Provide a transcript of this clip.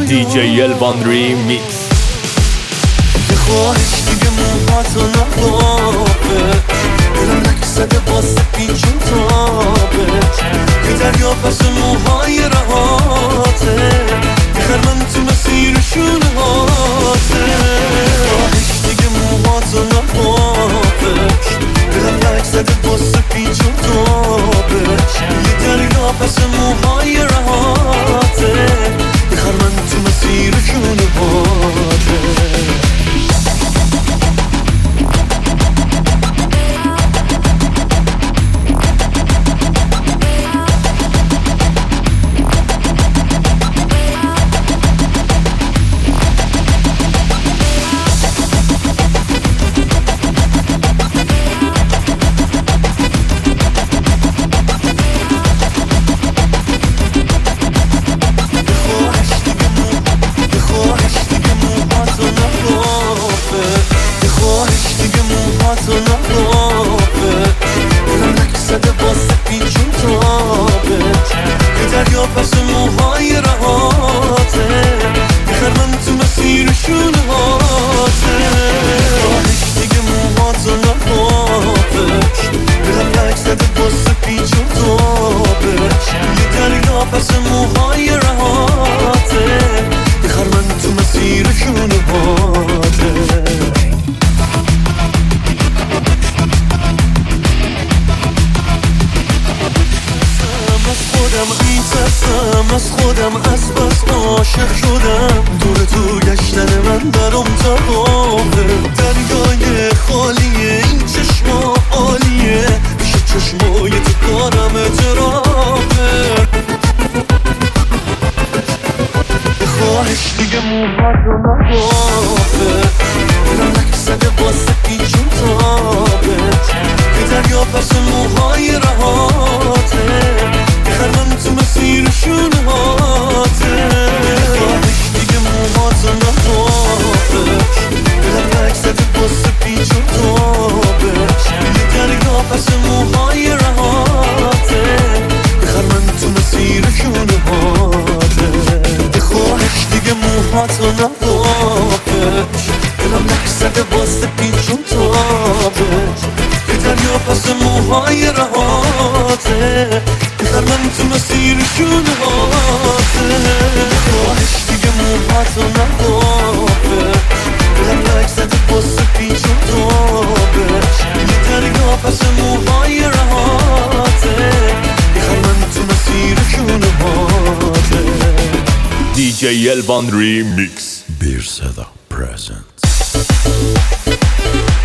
DJ Elvan Remix. یه خواهش دیگه موهاتو نخوابه، دلم نکسده واسه پیچون تابت، یه دریا پس موهای رهاته، بخر من تو مسیر شونه هاته. خواهش دیگه موهاتو نخوابه، دلم نکسده واسه پیچون تابت، یه دریا پس موهای رهاته، بخر من تو مسیر شونه هاته. از خودم از بس عاشق شدم، دور تو گشتن من برام تباهه، دریای خالیه این چشما عالیه، پیش چشمای تو کارم اعترافه. خواهش دیگه موهاتو نخوابه، دلم نکسده واسه پیچون تابت، یه دریا پس موهای رهاته، بخر من تو مسیر شونه هاته. خواهش دیگه موهاتو نخوابه، دلم نکسده واسه پیچون تابت، یه دریا پس موهای رهاته، بخر من تو مسیر شونه هاته. خواهش دیگه موهاتو نخوابه، دلم نکسده واسه پیچون تابت، یه دریا پس موهای رهاته، بخر من تو مسیر شونه هاته. خواهش دیگه موهاتو نخوابه، دلم نکسده واسه پیچون تابت، یه دریا پس موهای رهاته، بخر من تو مسیر شونه هاته. DJ Elvan Remix. Bir Seda presents.